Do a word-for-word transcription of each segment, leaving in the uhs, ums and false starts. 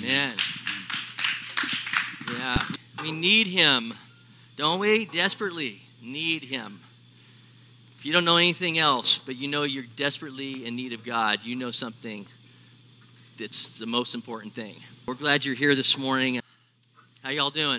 Amen. Yeah, we need him, don't we? Desperately need him. If you don't know anything else, but you know you're desperately in need of God, you know something that's the most important thing. We're glad you're here this morning. How y'all doing?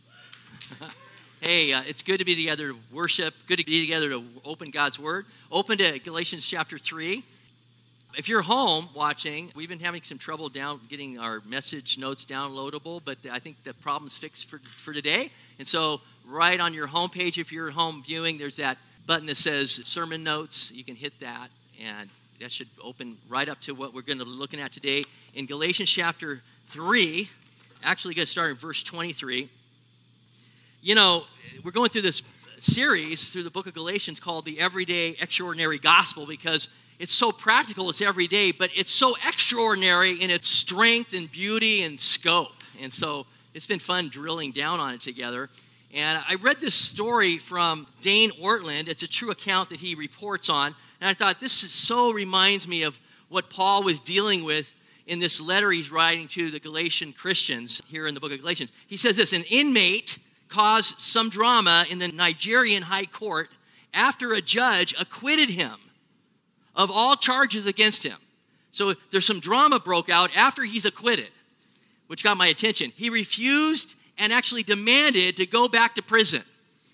Hey, uh, it's good to be together to worship, good to be together to open God's Word. Open to Galatians chapter three. If you're home watching, we've been having some trouble down getting our message notes downloadable, but I think the problem's fixed for, for today. And so right on your homepage, if you're at home viewing, there's that button that says Sermon Notes. You can hit that, and that should open right up to what we're going to be looking at today. In Galatians chapter three, actually going to start in verse twenty-three. You know, we're going through this series through the book of Galatians called The Everyday Extraordinary Gospel because it's so practical, it's everyday, but it's so extraordinary in its strength and beauty and scope. And so it's been fun drilling down on it together. And I read this story from Dane Ortland. It's a true account that he reports on. And I thought this is so reminds me of what Paul was dealing with in this letter he's writing to the Galatian Christians here in the book of Galatians. He says this, an inmate caused some drama in the Nigerian high court after a judge acquitted him of all charges against him. So there's some drama broke out after he's acquitted, which got my attention. He refused and actually demanded to go back to prison.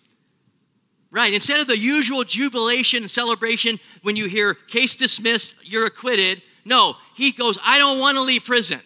Right, instead of the usual jubilation and celebration when you hear case dismissed, you're acquitted. No, he goes, I don't want to leave prison.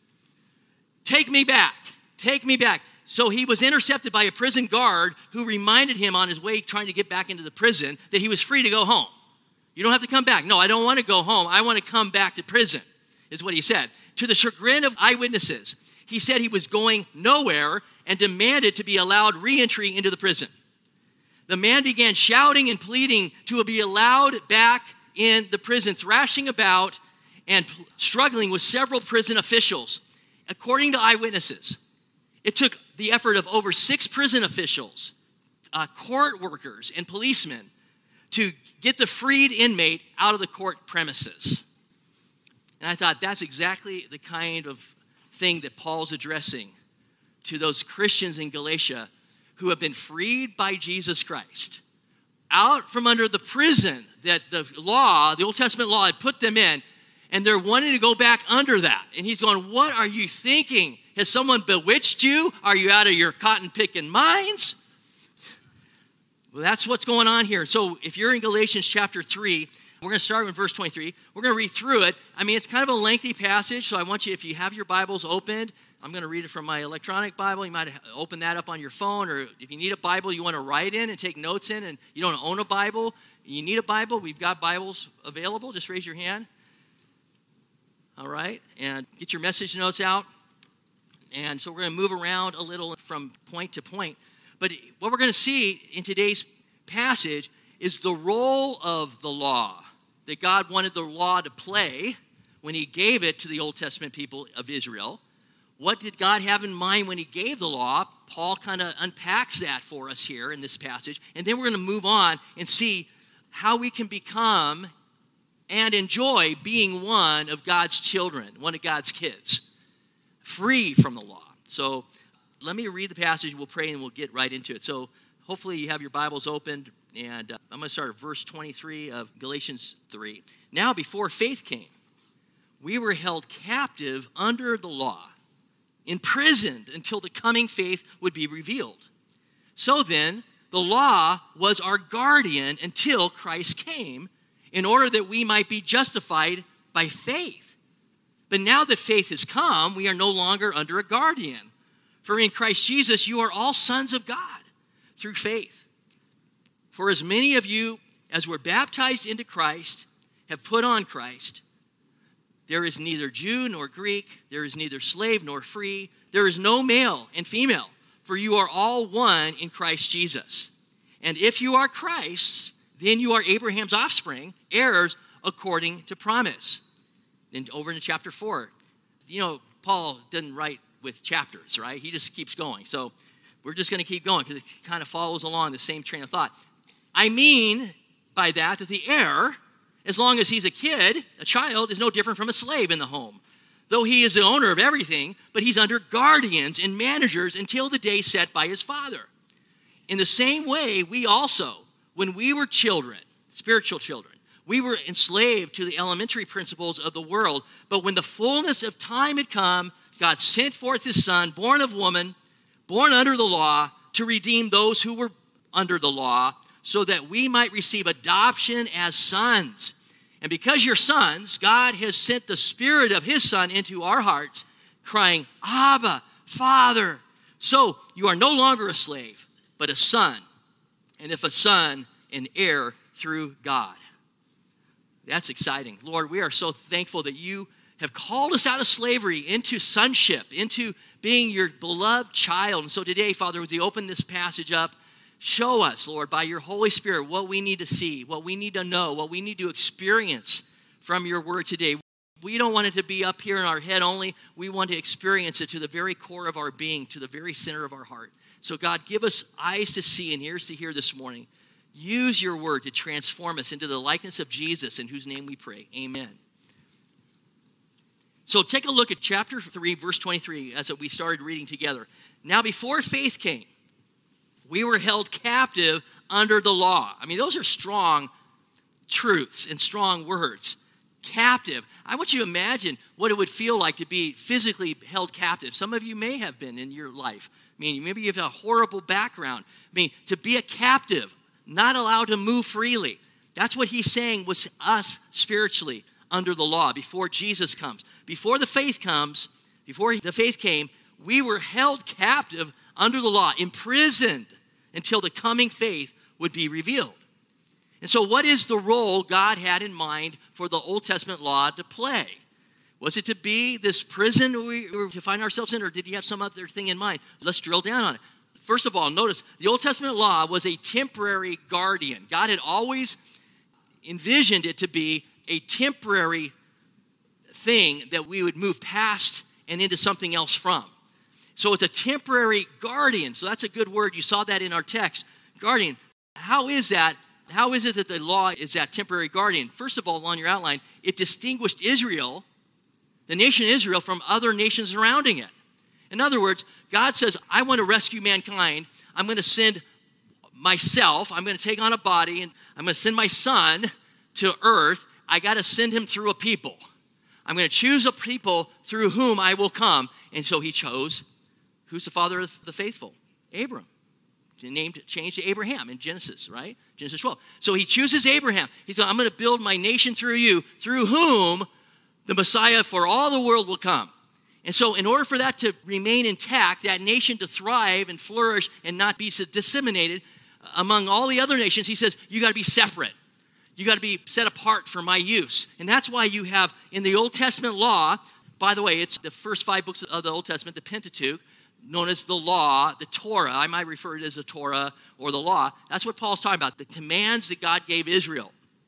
Take me back. Take me back. So he was intercepted by a prison guard who reminded him on his way trying to get back into the prison that he was free to go home. You don't have to come back. No, I don't want to go home. I want to come back to prison, is what he said. To the chagrin of eyewitnesses, he said he was going nowhere and demanded to be allowed re-entry into the prison. The man began shouting and pleading to be allowed back in the prison, thrashing about and struggling with several prison officials. According to eyewitnesses, it took the effort of over six prison officials, uh, court workers, and policemen to get the freed inmate out of the court premises. And I thought that's exactly the kind of thing that Paul's addressing to those Christians in Galatia who have been freed by Jesus Christ, out from under the prison that the law, the Old Testament law had put them in, and they're wanting to go back under that. And he's going, what are you thinking? Has someone bewitched you? Are you out of your cotton-picking minds? Well, that's what's going on here. So if you're in Galatians chapter three, we're going to start with verse twenty-three. We're going to read through it. I mean, it's kind of a lengthy passage, so I want you, if you have your Bibles opened, I'm going to read it from my electronic Bible. You might open that up on your phone, or if you need a Bible you want to write in and take notes in, and you don't own a Bible, you need a Bible, we've got Bibles available. Just raise your hand. All right, and get your message notes out. And so we're going to move around a little from point to point. But what we're going to see in today's passage is the role of the law that God wanted the law to play when he gave it to the Old Testament people of Israel. What did God have in mind when he gave the law? Paul kind of unpacks that for us here in this passage. And then we're going to move on and see how we can become and enjoy being one of God's children, one of God's kids, free from the law. So let me read the passage, we'll pray, and we'll get right into it. So hopefully you have your Bibles opened, and uh, I'm going to start at verse twenty-three of Galatians three. Now before faith came, we were held captive under the law, imprisoned until the coming faith would be revealed. So then, the law was our guardian until Christ came, in order that we might be justified by faith. But now that faith has come, we are no longer under a guardian. For in Christ Jesus, you are all sons of God through faith. For as many of you as were baptized into Christ have put on Christ. There is neither Jew nor Greek, there is neither slave nor free, there is no male and female, for you are all one in Christ Jesus. And if you are Christ's, then you are Abraham's offspring, heirs according to promise. Then over into chapter four. You know, Paul didn't write with chapters, right? He just keeps going. So we're just going to keep going because it kind of follows along the same train of thought. I mean by that that the heir, as long as he's a kid, a child, is no different from a slave in the home, though he is the owner of everything, but he's under guardians and managers until the day set by his Father. In the same way, we also, when we were children, spiritual children, we were enslaved to the elementary principles of the world. But when the fullness of time had come, God sent forth his Son, born of woman, born under the law, to redeem those who were under the law, so that we might receive adoption as sons. And because you're sons, God has sent the Spirit of his Son into our hearts, crying, Abba, Father. So you are no longer a slave, but a son. And if a son, an heir through God. That's exciting. Lord, we are so thankful that you have called us out of slavery into sonship, into being your beloved child. And so today, Father, as we open this passage up, show us, Lord, by your Holy Spirit, what we need to see, what we need to know, what we need to experience from your word today. We don't want it to be up here in our head only. We want to experience it to the very core of our being, to the very center of our heart. So God, give us eyes to see and ears to hear this morning. Use your word to transform us into the likeness of Jesus, in whose name we pray. Amen. So take a look at chapter three, verse twenty-three, as we started reading together. Now before faith came, we were held captive under the law. I mean, those are strong truths and strong words. Captive. I want you to imagine what it would feel like to be physically held captive. Some of you may have been in your life. I mean, maybe you have a horrible background. I mean, to be a captive, not allowed to move freely. That's what he's saying was us spiritually under the law before Jesus comes. Before the faith comes, before the faith came, we were held captive under the law, imprisoned until the coming faith would be revealed. And so what is the role God had in mind for the Old Testament law to play? Was it to be this prison we were to find ourselves in, or did he have some other thing in mind? Let's drill down on it. First of all, notice the Old Testament law was a temporary guardian. God had always envisioned it to be a temporary thing that we would move past and into something else from. So it's a temporary guardian. So that's a good word. You saw that in our text. Guardian. How is that? How is it that the law is that temporary guardian? First of all, on your outline, it distinguished Israel, the nation Israel, from other nations surrounding it. In other words, God says, I want to rescue mankind. I'm going to send myself. I'm going to take on a body, and I'm going to send my son to earth. I got to send him through a people. I'm going to choose a people through whom I will come. And so he chose, who's the father of the faithful? Abram. Named, changed to Abraham in Genesis, right? Genesis twelve. So he chooses Abraham. He's going, I'm going to build my nation through you, through whom the Messiah for all the world will come. And so in order for that to remain intact, that nation to thrive and flourish and not be disseminated among all the other nations, he says, you got to be separate. You got to be set apart for my use. And that's why you have in the Old Testament law, by the way, it's the first five books of the Old Testament, the Pentateuch, known as the law, the Torah. I might refer to it as the Torah or the law. That's what Paul's talking about, the commands that God gave Israel.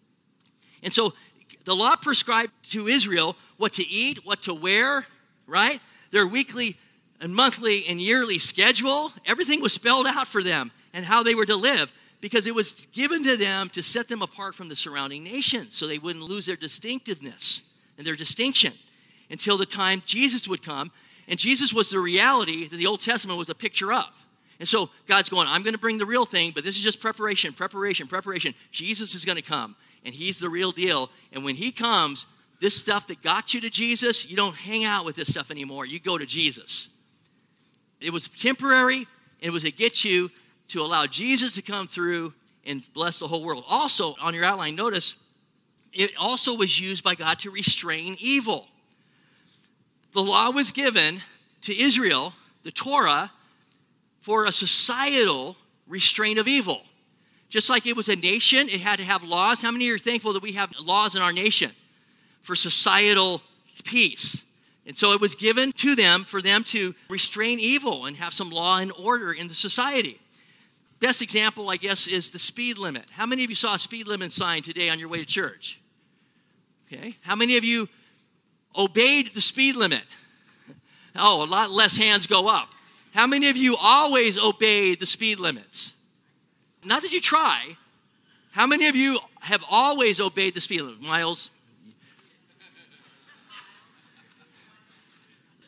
And so the law prescribed to Israel what to eat, what to wear, right? Their weekly and monthly and yearly schedule. Everything was spelled out for them and how they were to live, because it was given to them to set them apart from the surrounding nations so they wouldn't lose their distinctiveness and their distinction until the time Jesus would come. And Jesus was the reality that the Old Testament was a picture of. And so God's going, I'm going to bring the real thing, but this is just preparation, preparation, preparation. Jesus is going to come, and he's the real deal. And when he comes, this stuff that got you to Jesus, you don't hang out with this stuff anymore. You go to Jesus. It was temporary. It was to get you to allow Jesus to come through and bless the whole world. Also, on your outline, notice, it also was used by God to restrain evil. The law was given to Israel, the Torah, for a societal restraint of evil. Just like it was a nation, it had to have laws. How many are thankful that we have laws in our nation for societal peace? And so it was given to them for them to restrain evil and have some law and order in the society. Best example, I guess, is the speed limit. How many of you saw a speed limit sign today on your way to church? Okay. How many of you obeyed the speed limit? Oh, a lot less hands go up. How many of you always obeyed the speed limits? Not that you try. How many of you have always obeyed the speed limit? Miles?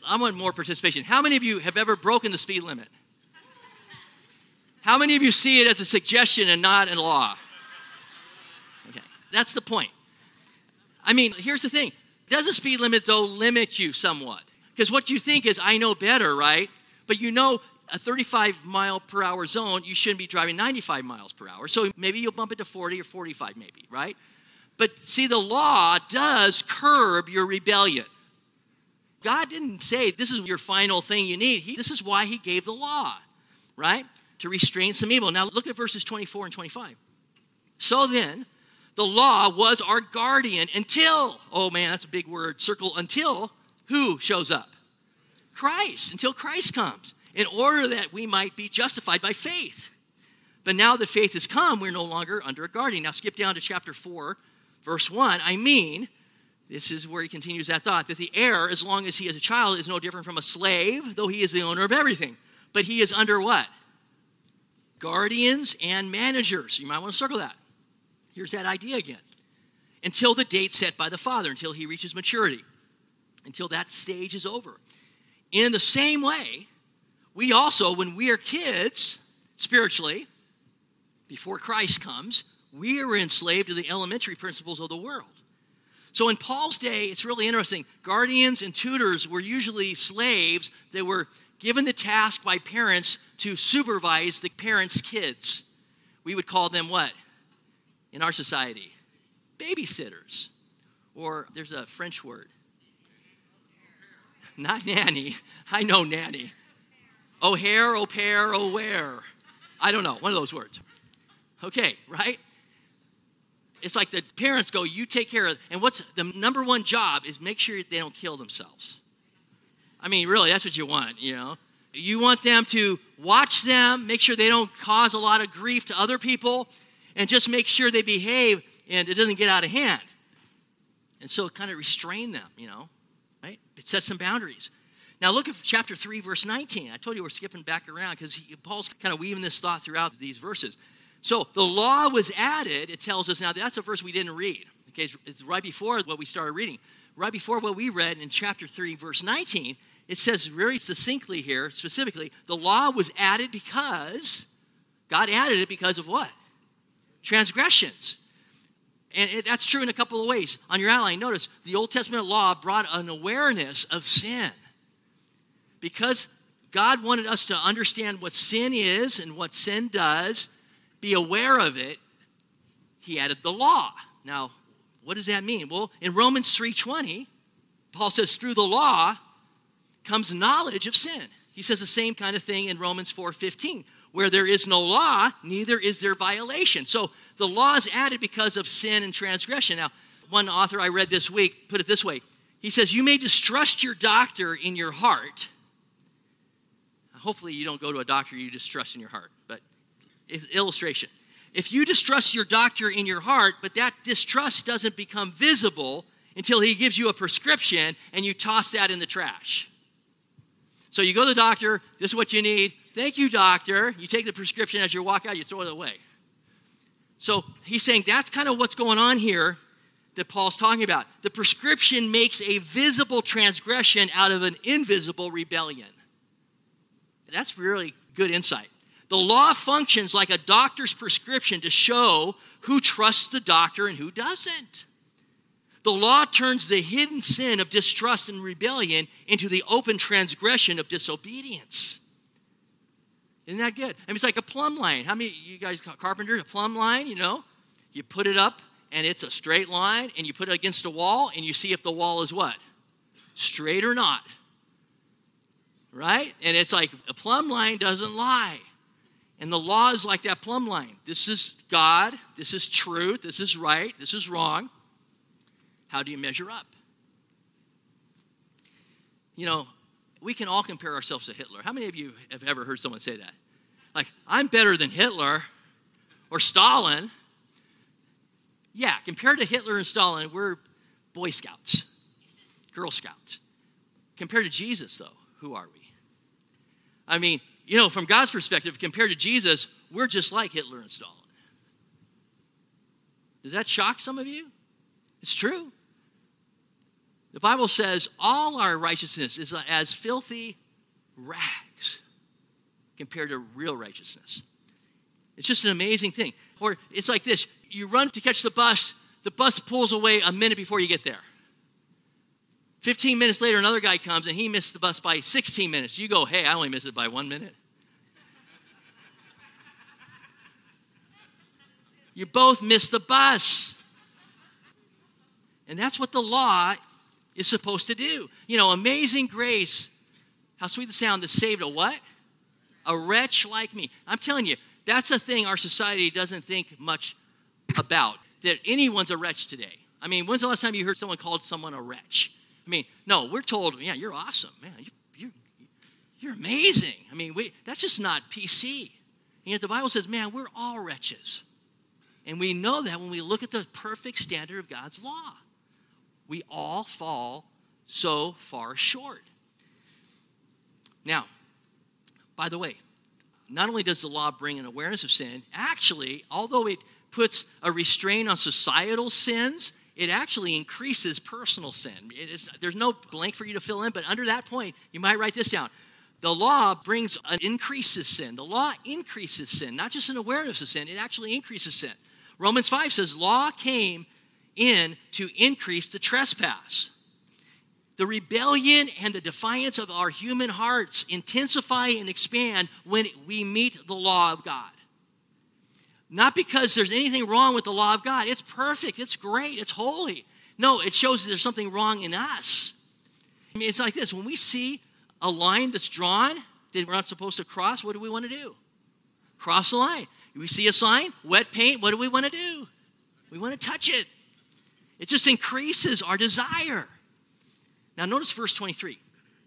I want more participation. How many of you have ever broken the speed limit? How many of you see it as a suggestion and not a law? Okay, that's the point. I mean, here's the thing. Does a speed limit, though, limit you somewhat? Because what you think is, I know better, right? But you know a thirty-five mile per hour zone, you shouldn't be driving ninety-five miles per hour. So maybe you'll bump it to forty or forty-five maybe, right? But see, the law does curb your rebellion. God didn't say this is your final thing you need. He, this is why he gave the law, right? To restrain some evil. Now look at verses twenty-four and twenty-five. So then, the law was our guardian until, oh man, that's a big word, circle, until who shows up? Christ, until Christ comes, in order that we might be justified by faith. But now that faith has come, we're no longer under a guardian. Now skip down to chapter four, verse one. I mean, this is where he continues that thought, that the heir, as long as he is a child, is no different from a slave, though he is the owner of everything. But he is under what? Guardians and managers. You might want to circle that. Here's that idea again. Until the date set by the father, until he reaches maturity, until that stage is over. In the same way, we also, when we are kids, spiritually, before Christ comes, we are enslaved to the elementary principles of the world. So in Paul's day, it's really interesting. Guardians and tutors were usually slaves that were given the task by parents to supervise the parents' kids. We would call them what? In our society? Babysitters. Or there's a French word. Not nanny. I know nanny. O'Hare, au pair, au where. I don't know. One of those words. Okay, right? It's like the parents go, you take care of, and what's the number one job is make sure they don't kill themselves. I mean, really, that's what you want, you know. You want them to watch them, make sure they don't cause a lot of grief to other people, and just make sure they behave and it doesn't get out of hand. And so kind of restrain them, you know, right? It sets some boundaries. Now look at chapter three, verse nineteen. I told you we're skipping back around because Paul's kind of weaving this thought throughout these verses. So the law was added, it tells us. Now that's a verse we didn't read. Okay, it's, it's right before what we started reading. Right before what we read in chapter three, verse nineteen, it says very succinctly here, specifically, the law was added because, God added it because of what? Transgressions. And it, that's true in a couple of ways. On your outline, notice the Old Testament law brought an awareness of sin. Because God wanted us to understand what sin is and what sin does, be aware of it, he added the law. Now, what does that mean? Well, in Romans three twenty, Paul says, through the law comes knowledge of sin. He says the same kind of thing in Romans four fifteen. Where there is no law, neither is there violation. So the law is added because of sin and transgression. Now, one author I read this week put it this way. He says, you may distrust your doctor in your heart. Hopefully you don't go to a doctor you distrust in your heart, but illustration. If you distrust your doctor in your heart, but that distrust doesn't become visible until he gives you a prescription and you toss that in the trash. So you go to the doctor, this is what you need. Thank you, doctor. You take the prescription as you walk out, you throw it away. So he's saying that's kind of what's going on here that Paul's talking about. The prescription makes a visible transgression out of an invisible rebellion. That's really good insight. The law functions like a doctor's prescription to show who trusts the doctor and who doesn't. The law turns the hidden sin of distrust and rebellion into the open transgression of disobedience. Isn't that good? I mean, it's like a plumb line. How many you guys carpenters, a plumb line, you know? You put it up and it's a straight line and you put it against a wall and you see if the wall is what? Straight or not. Right? And it's like a plumb line doesn't lie. And the law is like that plumb line. This is God. This is truth. This is right. This is wrong. How do you measure up? You know, we can all compare ourselves to Hitler. How many of you have ever heard someone say that? Like, I'm better than Hitler or Stalin. Yeah, compared to Hitler and Stalin, we're Boy Scouts, Girl Scouts. Compared to Jesus, though, who are we? I mean, you know, from God's perspective, compared to Jesus, we're just like Hitler and Stalin. Does that shock some of you? It's true. The Bible says all our righteousness is as filthy rags compared to real righteousness. It's just an amazing thing. Or it's like this. You run to catch the bus. The bus pulls away a minute before you get there. fifteen minutes later, another guy comes, and he missed the bus by sixteen minutes. You go, hey, I only missed it by one minute. You both missed the bus. And that's what the law is supposed to do. You know, amazing grace. How sweet the sound that saved a what? A wretch like me. I'm telling you, that's a thing our society doesn't think much about, that anyone's a wretch today. I mean, when's the last time you heard someone called someone a wretch? I mean, no, we're told, yeah, you're awesome. Man, you, you, you're amazing. I mean, we, that's just not P C. And yet the Bible says, man, we're all wretches. And we know that when we look at the perfect standard of God's law. We all fall so far short. Now, by the way, not only does the law bring an awareness of sin, actually, although it puts a restraint on societal sins, it actually increases personal sin. It is, there's no blank for you to fill in, but under that point, you might write this down. The law brings an increases sin. The law increases sin, not just an awareness of sin, it actually increases sin. Romans five says, law came in to increase the trespass. The rebellion and the defiance of our human hearts intensify and expand when we meet the law of God. Not because there's anything wrong with the law of God. It's perfect. It's great. It's holy. No, it shows that there's something wrong in us. I mean, it's like this. When we see a line that's drawn that we're not supposed to cross, what do we want to do? Cross the line. We see a sign, wet paint, what do we want to do? We want to touch it. It just increases our desire. Now notice verse twenty-three.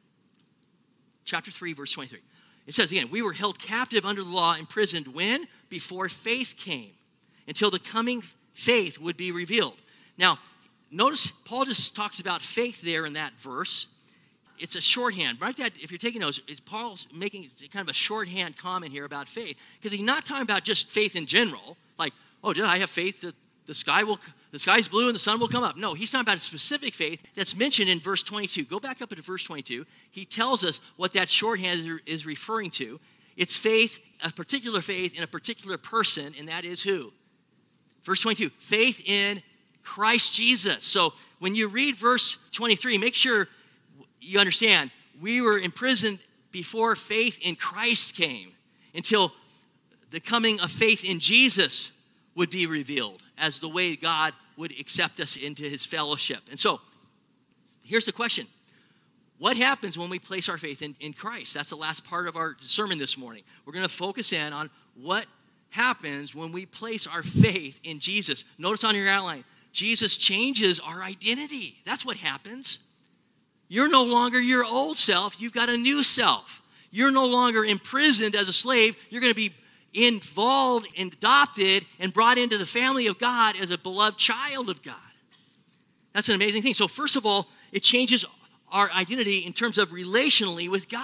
Chapter three, verse twenty-three. It says again, we were held captive under the law, imprisoned when? Before faith came, until the coming faith would be revealed. Now, notice Paul just talks about faith there in that verse. It's a shorthand. Write that, if you're taking notes, it's Paul's making kind of a shorthand comment here about faith, because he's not talking about just faith in general, like, oh, I have faith that the sky will, the sky's blue and the sun will come up. No, he's talking about a specific faith that's mentioned in verse twenty-two. Go back up into verse twenty-two. He tells us what that shorthand is referring to. It's faith, a particular faith in a particular person, and that is who? Verse twenty-two, faith in Christ Jesus. So when you read verse twenty-three, make sure you understand, we were imprisoned before faith in Christ came, until the coming of faith in Jesus would be revealed as the way God would accept us into his fellowship. And so, here's the question. What happens when we place our faith in, in Christ? That's the last part of our sermon this morning. We're going to focus in on what happens when we place our faith in Jesus. Notice on your outline, Jesus changes our identity. That's what happens. You're no longer your old self. You've got a new self. You're no longer imprisoned as a slave. You're going to be involved and adopted and brought into the family of God as a beloved child of God. That's an amazing thing. So first of all, it changes our identity in terms of relationally with God.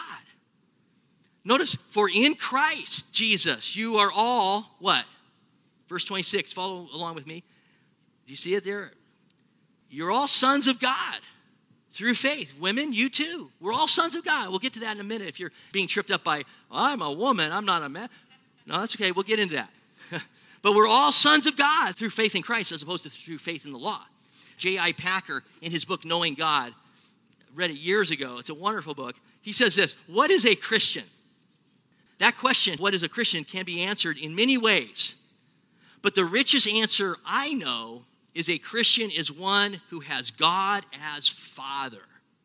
Notice, for in Christ Jesus, you are all what? Verse twenty-six, follow along with me. Do you see it there? You're all sons of God. Through faith. Women, you too. We're all sons of God. We'll get to that in a minute if you're being tripped up by, I'm a woman, I'm not a man. No, that's okay. We'll get into that. But we're all sons of God through faith in Christ as opposed to through faith in the law. J I Packer, in his book, Knowing God, read it years ago. It's a wonderful book. He says this, what is a Christian? That question, what is a Christian, can be answered in many ways. But the richest answer I know is a Christian is one who has God as Father.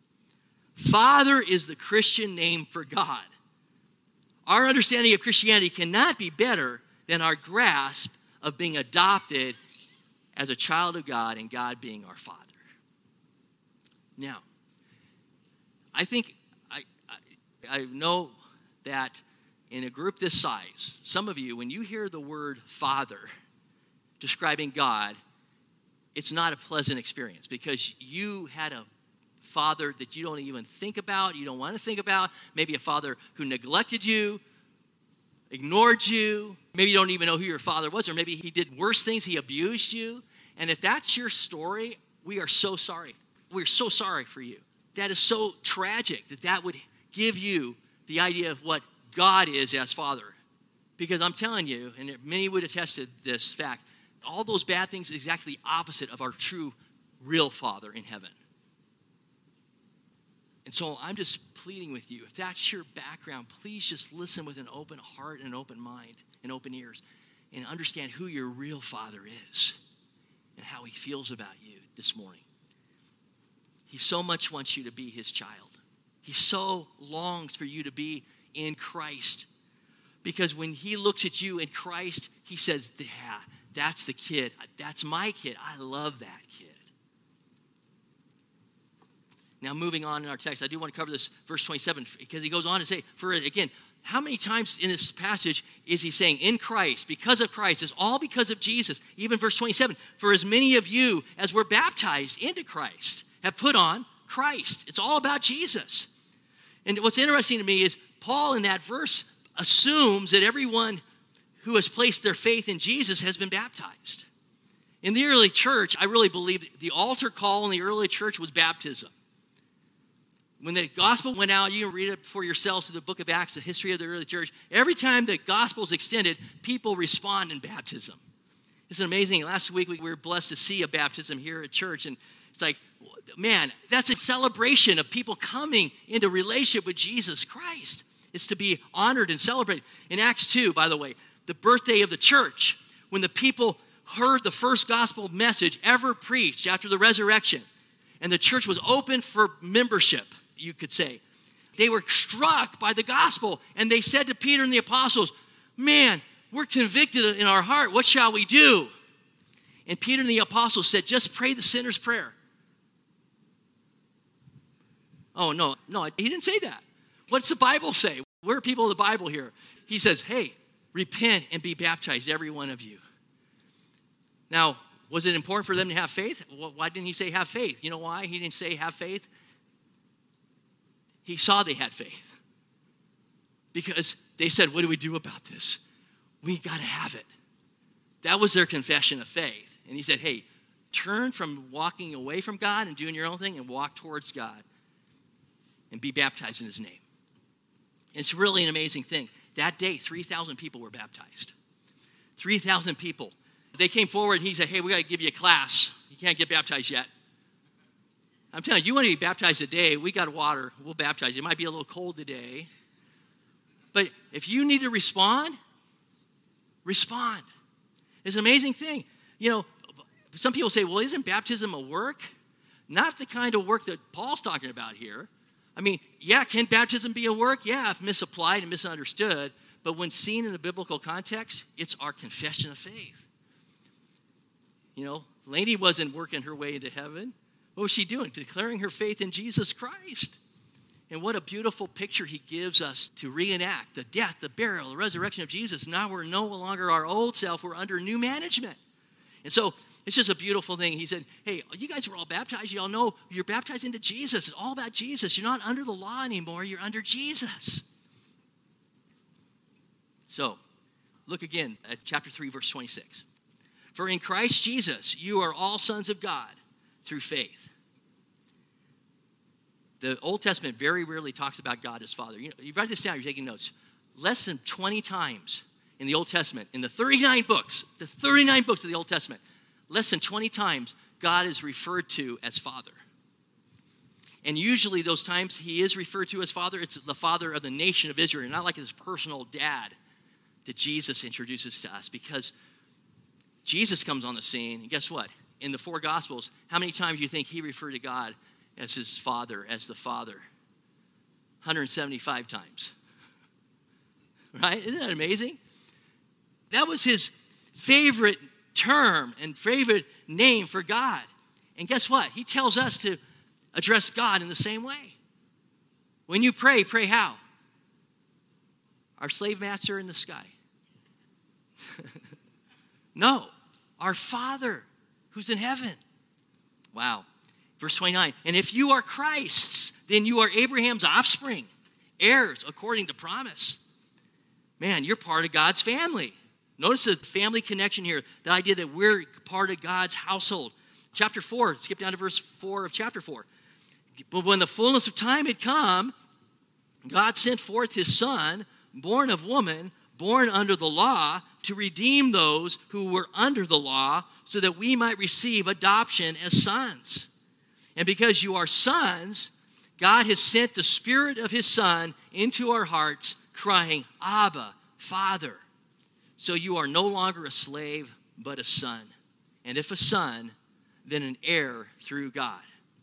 Father is the Christian name for God. Our understanding of Christianity cannot be better than our grasp of being adopted as a child of God and God being our Father. Now, I think, I, I, I know that in a group this size, some of you, when you hear the word Father describing God, it's not a pleasant experience because you had a father that you don't even think about, you don't want to think about, maybe a father who neglected you, ignored you, maybe you don't even know who your father was, or maybe he did worse things, he abused you. And if that's your story, we are so sorry. We're so sorry for you. That is so tragic that that would give you the idea of what God is as Father. Because I'm telling you, and many would attest to this fact, all those bad things are exactly the opposite of our true, real Father in heaven. And so I'm just pleading with you, if that's your background, please just listen with an open heart and an open mind and open ears and understand who your real Father is and how he feels about you this morning. He so much wants you to be his child. He so longs for you to be in Christ. Because when he looks at you in Christ, he says, yeah, that's the kid. That's my kid. I love that kid. Now, moving on in our text, I do want to cover this verse twenty-seven because he goes on to say, for again, how many times in this passage is he saying, in Christ, because of Christ, it's all because of Jesus. Even verse twenty-seven, for as many of you as were baptized into Christ have put on Christ. It's all about Jesus. And what's interesting to me is Paul in that verse assumes that everyone who has placed their faith in Jesus has been baptized. In the early church, I really believe the altar call in the early church was baptism. When the gospel went out, you can read it for yourselves in the book of Acts, the history of the early church. Every time the gospel is extended, people respond in baptism. It's amazing. Last week, we were blessed to see a baptism here at church. And it's like, man, that's a celebration of people coming into relationship with Jesus Christ. It's to be honored and celebrated. In Acts two, by the way, the birthday of the church, when the people heard the first gospel message ever preached after the resurrection, and the church was open for membership, you could say. They were struck by the gospel, and they said to Peter and the apostles, man, we're convicted in our heart. What shall we do? And Peter and the apostles said, just pray the sinner's prayer. Oh, no, no, he didn't say that. What's the Bible say? We're people of the Bible here. He says, hey, repent and be baptized, every one of you. Now, was it important for them to have faith? Well, why didn't he say have faith? You know why he didn't say have faith? He saw they had faith. Because they said, what do we do about this? We got to have it. That was their confession of faith. And he said, hey, turn from walking away from God and doing your own thing and walk towards God and be baptized in his name. It's really an amazing thing. That day, three thousand people were baptized. three thousand people. They came forward and he said, hey, we got to give you a class. You can't get baptized yet. I'm telling you, you want to be baptized today, we got water. We'll baptize you. It might be a little cold today. But if you need to respond, respond. It's an amazing thing. You know, some people say, well, isn't baptism a work? Not the kind of work that Paul's talking about here. I mean, yeah, can baptism be a work? Yeah, if misapplied and misunderstood. But when seen in the biblical context, it's our confession of faith. You know, Lainey wasn't working her way into heaven. What was she doing? Declaring her faith in Jesus Christ. And what a beautiful picture he gives us to reenact the death, the burial, the resurrection of Jesus. Now we're no longer our old self. We're under new management. And so it's just a beautiful thing. He said, hey, you guys were all baptized. You all know you're baptized into Jesus. It's all about Jesus. You're not under the law anymore. You're under Jesus. So look again at chapter three, verse twenty-six. For in Christ Jesus, you are all sons of God through faith. The Old Testament very rarely talks about God as Father. You know, you write this down, you're taking notes. Less than twenty times in the Old Testament, in the thirty-nine books, the thirty-nine books of the Old Testament, less than twenty times God is referred to as Father. And usually those times he is referred to as Father, it's the Father of the nation of Israel, not like his personal dad that Jesus introduces to us, because Jesus comes on the scene, and guess what? In the four Gospels, how many times do you think he referred to God as his Father, as the Father? one hundred seventy-five times. Right? Isn't that amazing? That was his favorite term and favorite name for God. And guess what? He tells us to address God in the same way. When you pray, pray how? Our slave master in the sky. No, our Father who's in heaven. Wow. Verse twenty-nine, and if you are Christ's, then you are Abraham's offspring, heirs according to promise. Man, you're part of God's family. Notice the family connection here, the idea that we're part of God's household. Chapter four, skip down to verse four of chapter four. But when the fullness of time had come, God sent forth his son, born of woman, born under the law, to redeem those who were under the law, so that we might receive adoption as sons. And because you are sons, God has sent the Spirit of his Son into our hearts, crying, Abba, Father. So you are no longer a slave, but a son. And if a son, then an heir through God.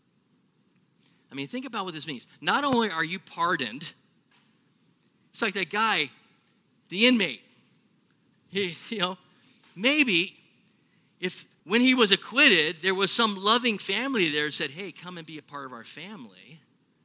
I mean, think about what this means. Not only are you pardoned, it's like that guy, the inmate. He, you know, maybe if when he was acquitted, there was some loving family there that said, hey, come and be a part of our family.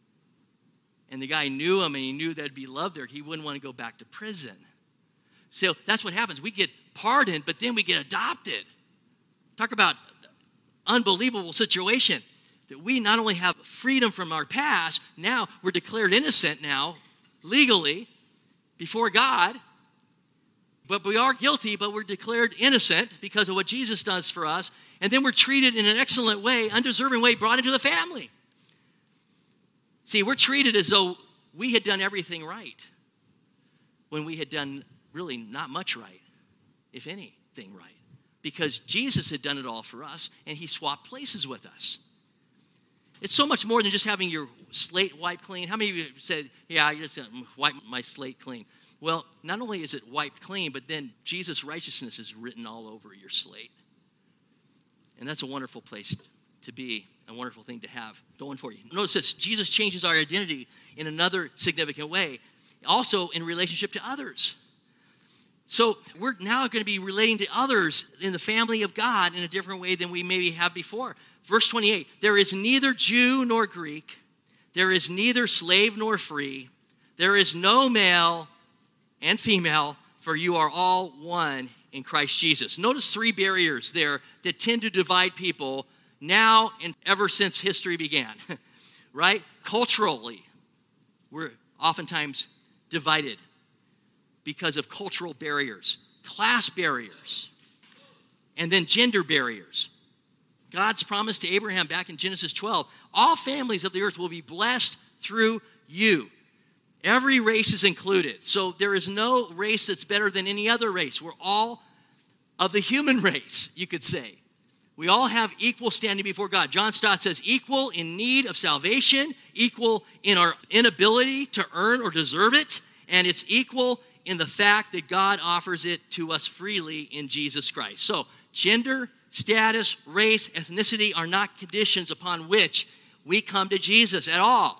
And the guy knew him and he knew that'd be love there. He wouldn't want to go back to prison. So that's what happens. We get pardoned, but then we get adopted. Talk about unbelievable situation. That we not only have freedom from our past, now we're declared innocent now, legally, before God. But we are guilty, but we're declared innocent because of what Jesus does for us. And then we're treated in an excellent way, undeserving way, brought into the family. See, we're treated as though we had done everything right, when we had done really not much right, if anything right. Because Jesus had done it all for us, and he swapped places with us. It's so much more than just having your slate wiped clean. How many of you said, yeah, I just wiped my slate clean? Well, not only is it wiped clean, but then Jesus' righteousness is written all over your slate. And that's a wonderful place to be, a wonderful thing to have going for you. Notice this, Jesus changes our identity in another significant way, also in relationship to others. So we're now going to be relating to others in the family of God in a different way than we maybe have before. Verse twenty-eight, there is neither Jew nor Greek, there is neither slave nor free, there is no male and female, for you are all one in Christ Jesus. Notice three barriers there that tend to divide people now and ever since history began, right? Culturally, we're oftentimes divided because of cultural barriers, class barriers, and then gender barriers. God's promise to Abraham back in Genesis twelve, all families of the earth will be blessed through you. Every race is included. So there is no race that's better than any other race. We're all of the human race, you could say. We all have equal standing before God. John Stott says, equal in need of salvation, equal in our inability to earn or deserve it, and it's equal in the fact that God offers it to us freely in Jesus Christ. So gender, status, race, ethnicity are not conditions upon which we come to Jesus at all.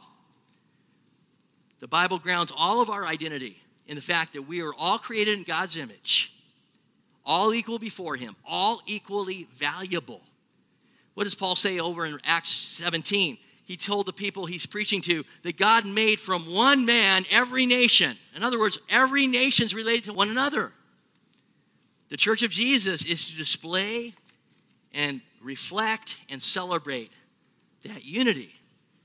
The Bible grounds all of our identity in the fact that we are all created in God's image, all equal before him, all equally valuable. What does Paul say over in Acts seventeen? He told the people he's preaching to that God made from one man every nation. In other words, every nation is related to one another. The Church of Jesus is to display and reflect and celebrate that unity.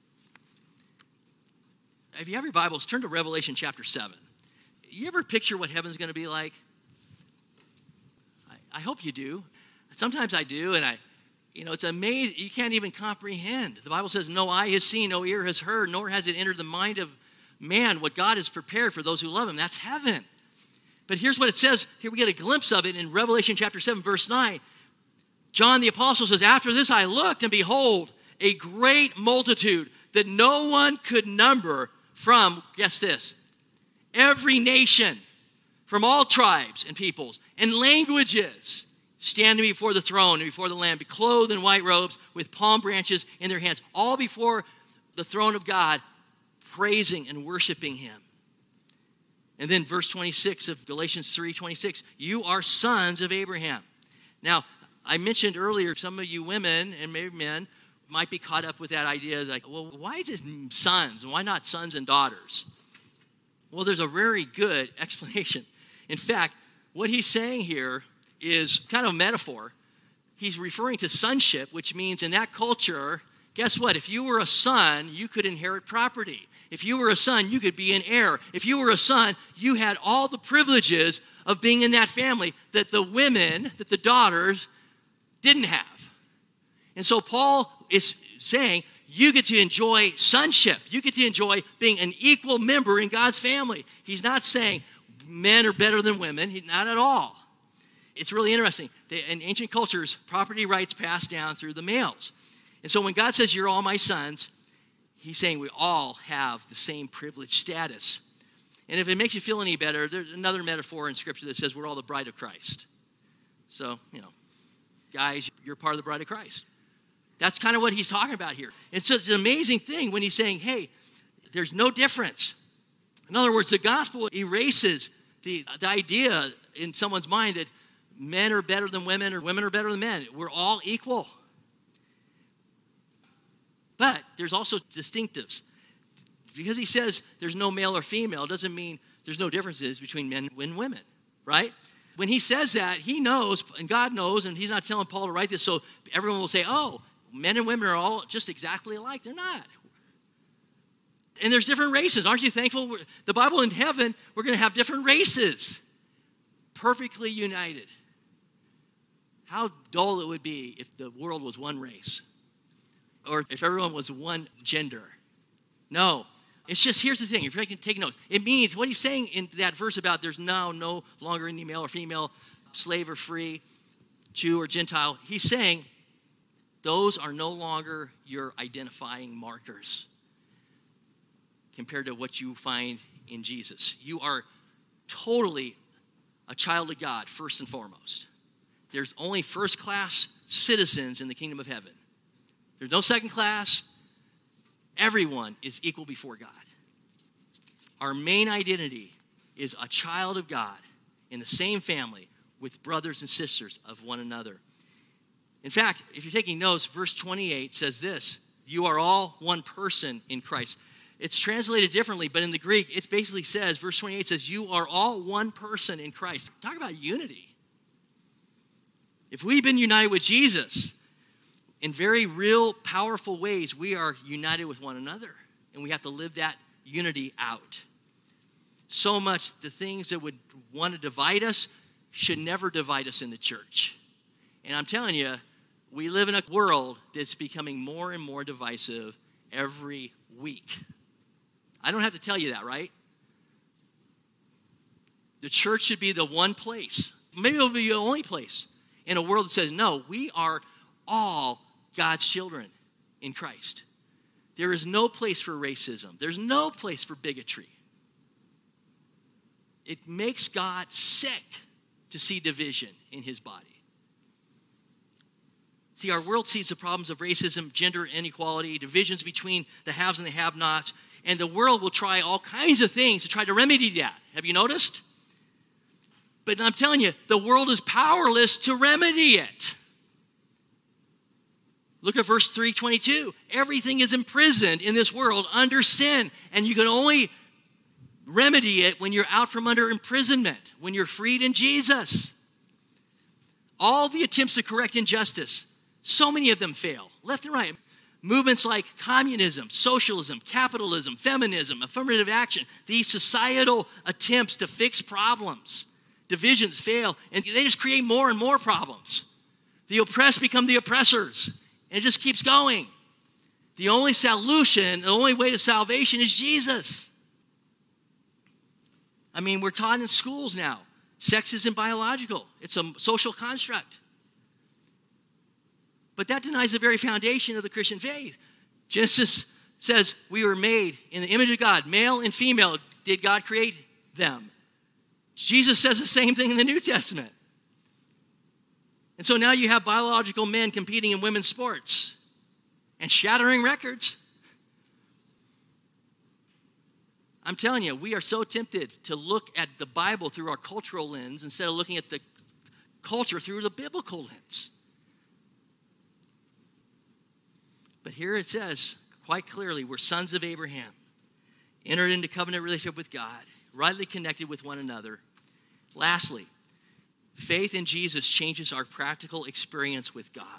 If you have your Bibles, turn to Revelation chapter seven. You ever picture what heaven's going to be like? I, I hope you do. Sometimes I do, and I, you know, it's amazing. You can't even comprehend. The Bible says, no eye has seen, no ear has heard, nor has it entered the mind of man what God has prepared for those who love him. That's heaven. But here's what it says. Here we get a glimpse of it in Revelation chapter seven, verse nine. John the apostle says, after this I looked, and behold, a great multitude that no one could number from, guess this, every nation, from all tribes and peoples and languages, standing before the throne and before the Lamb, clothed in white robes with palm branches in their hands, all before the throne of God, praising and worshiping him. And then verse twenty-six of Galatians three twenty-six, you are sons of Abraham. Now, I mentioned earlier, some of you women and maybe men might be caught up with that idea, like, well, why is it sons? Why not sons and daughters? Well, there's a very good explanation. In fact, what he's saying here is kind of a metaphor. He's referring to sonship, which means in that culture, guess what? If you were a son, you could inherit property. If you were a son, you could be an heir. If you were a son, you had all the privileges of being in that family that the women, that the daughters didn't have. And so Paul is saying, you get to enjoy sonship. You get to enjoy being an equal member in God's family. He's not saying men are better than women. He, not at all. It's really interesting. In ancient cultures, property rights passed down through the males. And so when God says, you're all my sons, he's saying we all have the same privileged status. And if it makes you feel any better, there's another metaphor in Scripture that says we're all the bride of Christ. So, you know, guys, you're part of the bride of Christ. That's kind of what he's talking about here. And so it's an amazing thing when he's saying, hey, there's no difference. In other words, the gospel erases the, the idea in someone's mind that men are better than women or women are better than men. We're all equal. But there's also distinctives. Because he says there's no male or female doesn't mean there's no differences between men and women, right? When he says that, he knows, and God knows, and he's not telling Paul to write this so everyone will say, oh, men and women are all just exactly alike. They're not. And there's different races. Aren't you thankful? The Bible in heaven, we're going to have different races, perfectly united. How dull it would be if the world was one race, or if everyone was one gender. No. It's just, here's the thing, if you can take notes, it means what he's saying in that verse about there's now no longer any male or female, slave or free, Jew or Gentile. He's saying those are no longer your identifying markers compared to what you find in Jesus. You are totally a child of God, first and foremost. There's only first-class citizens in the kingdom of heaven. There's no second class. Everyone is equal before God. Our main identity is a child of God in the same family with brothers and sisters of one another. In fact, if you're taking notes, verse twenty-eight says this, you are all one person in Christ. It's translated differently, but in the Greek, it basically says, verse twenty-eight says, you are all one person in Christ. Talk about unity. If we've been united with Jesus, in very real, powerful ways, we are united with one another. And we have to live that unity out. So much the things that would want to divide us should never divide us in the church. And I'm telling you, we live in a world that's becoming more and more divisive every week. I don't have to tell you that, right? The church should be the one place. Maybe it'll be the only place in a world that says, no, we are all God's children in Christ. There is no place for racism. There's no place for bigotry. It makes God sick to see division in his body. See, our world sees the problems of racism, gender inequality, divisions between the haves and the have-nots, and the world will try all kinds of things to try to remedy that. Have you noticed? But I'm telling you, the world is powerless to remedy it. Look at verse three twenty-two. Everything is imprisoned in this world under sin, and you can only remedy it when you're out from under imprisonment, when you're freed in Jesus. All the attempts to correct injustice, so many of them fail, left and right. Movements like communism, socialism, capitalism, feminism, affirmative action, these societal attempts to fix problems, divisions fail, and they just create more and more problems. The oppressed become the oppressors, and it just keeps going. The only solution, the only way to salvation is Jesus. I mean, we're taught in schools now, sex isn't biological. It's a social construct. But that denies the very foundation of the Christian faith. Genesis says we were made in the image of God. Male and female did God create them. Jesus says the same thing in the New Testament. And so now you have biological men competing in women's sports and shattering records. I'm telling you, we are so tempted to look at the Bible through our cultural lens instead of looking at the culture through the biblical lens. But here it says quite clearly, we're sons of Abraham, entered into covenant relationship with God, rightly connected with one another. Lastly, faith in Jesus changes our practical experience with God.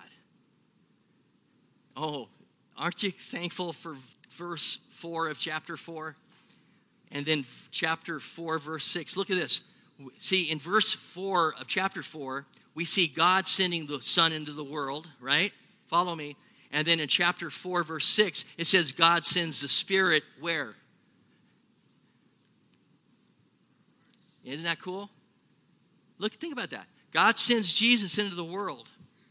Oh, aren't you thankful for verse four of chapter four? And then chapter four, verse six. Look at this. See, in verse four of chapter four, we see God sending the Son into the world, right? Follow me. And then in chapter four, verse six, it says God sends the Spirit where? Isn't that cool? Look, think about that. God sends Jesus into the world.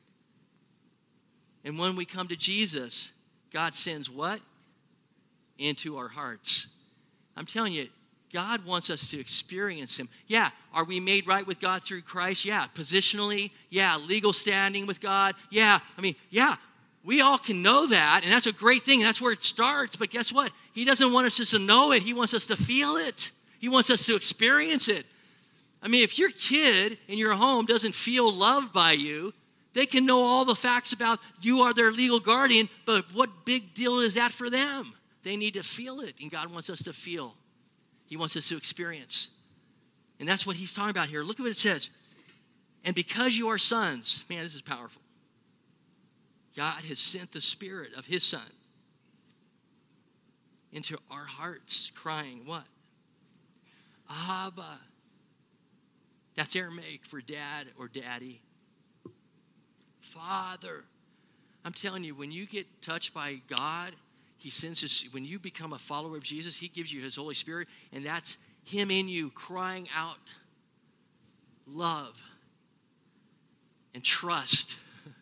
And when we come to Jesus, God sends what? Into our hearts. I'm telling you, God wants us to experience him. Yeah, are we made right with God through Christ? Yeah, positionally. Yeah, legal standing with God. Yeah, I mean, yeah, we all can know that, and that's a great thing. That's where it starts. But guess what? He doesn't want us just to know it. He wants us to feel it. He wants us to experience it. I mean, if your kid in your home doesn't feel loved by you, they can know all the facts about you are their legal guardian, but what big deal is that for them? They need to feel it, and God wants us to feel. He wants us to experience. And that's what he's talking about here. Look at what it says. And because you are sons, man, this is powerful. God has sent the Spirit of his Son into our hearts, crying, what? Abba. That's Aramaic for dad or daddy. Father. I'm telling you, when you get touched by God, he sends us, when you become a follower of Jesus, he gives you his Holy Spirit, and that's him in you crying out love and trust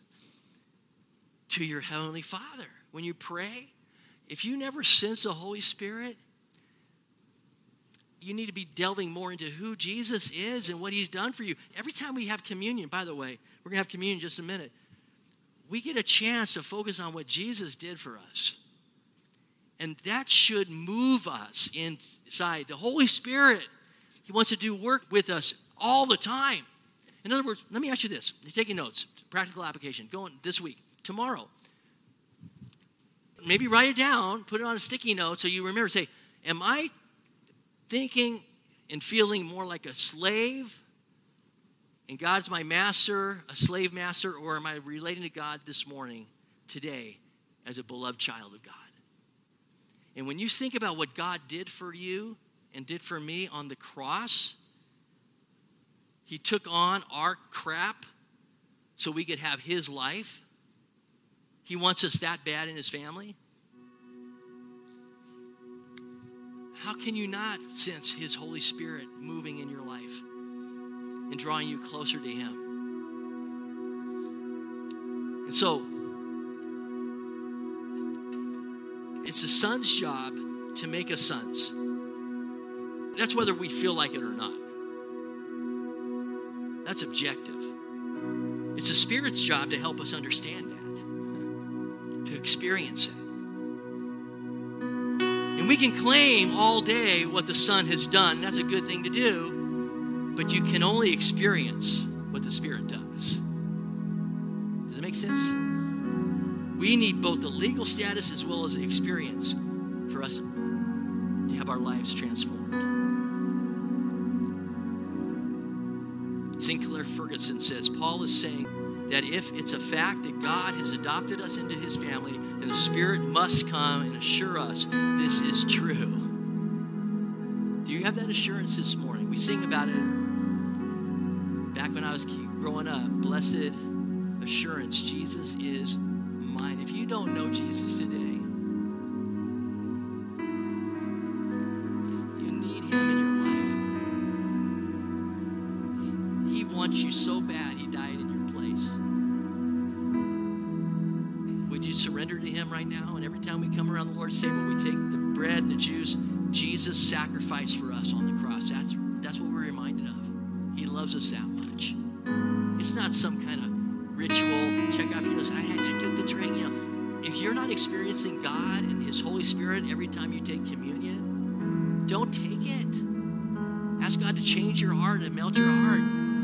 to your Heavenly Father. When you pray, if you never sense the Holy Spirit, you need to be delving more into who Jesus is and what he's done for you. Every time we have communion, by the way, we're going to have communion in just a minute, we get a chance to focus on what Jesus did for us. And that should move us inside. The Holy Spirit, he wants to do work with us all the time. In other words, let me ask you this. You're taking notes, practical application, going this week, tomorrow. Maybe write it down, put it on a sticky note so you remember. Say, am I thinking and feeling more like a slave, and God's my master, a slave master, or am I relating to God this morning, today, as a beloved child of God? And when you think about what God did for you and did for me on the cross, he took on our crap so we could have his life. He wants us that bad in his family. How can you not sense his Holy Spirit moving in your life and drawing you closer to him? And so, it's the son's job to make us sons. That's whether we feel like it or not. That's objective. It's the Spirit's job to help us understand that, to experience it. And we can claim all day what the Son has done. That's a good thing to do, but you can only experience what the Spirit does. Does it make sense? We need both the legal status as well as the experience for us to have our lives transformed. Sinclair Ferguson says, Paul is saying that if it's a fact that God has adopted us into his family, then the Spirit must come and assure us this is true. Do you have that assurance this morning? We sing about it back when I was growing up. Blessed assurance, Jesus is mine. If you don't know Jesus today, you need him in your life. He wants you so bad, he died in your place. Would you surrender to him right now? And every time we come around the Lord's table, we take the bread and the juice. Jesus sacrificed for us on the cross. That's, that's what we're reminded of. He loves us that much. It's not some kind of ritual, check off your list. I had I took the drink, you know. If you're not experiencing God and his Holy Spirit every time you take communion, don't take it. Ask God to change your heart and melt your heart.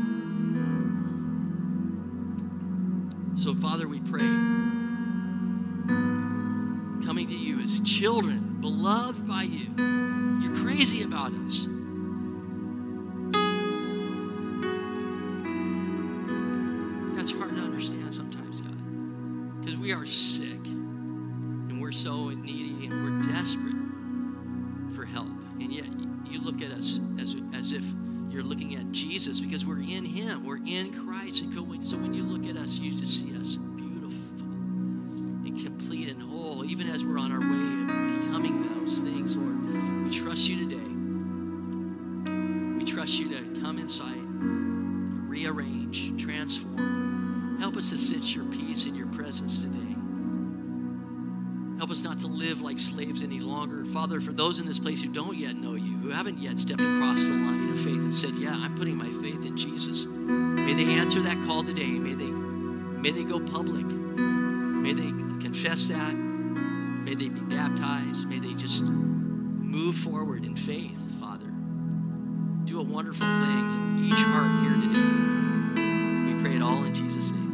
So, Father, we pray, coming to you as children, beloved by you. You're crazy about us. That's hard to understand sometimes, God, because we are sick and we're so needy and we're desperate for help. And yet you look at us as, as if you're looking at Jesus, because we're in him. We're in Christ. And so when you look at us, you just see us beautiful. even as we're on our way of becoming those things, Lord, we trust you today. We trust you to come inside, rearrange, transform. Help us to sense your peace and your presence today. Help us not to live like slaves any longer. Father, for those in this place who don't yet know you, who haven't yet stepped across the line of faith and said, yeah, I'm putting my faith in Jesus. May they answer that call today. May they, may they go public. May they confess that. May they be baptized. May they just move forward in faith, Father. Do a wonderful thing in each heart here today. We pray it all in Jesus' name.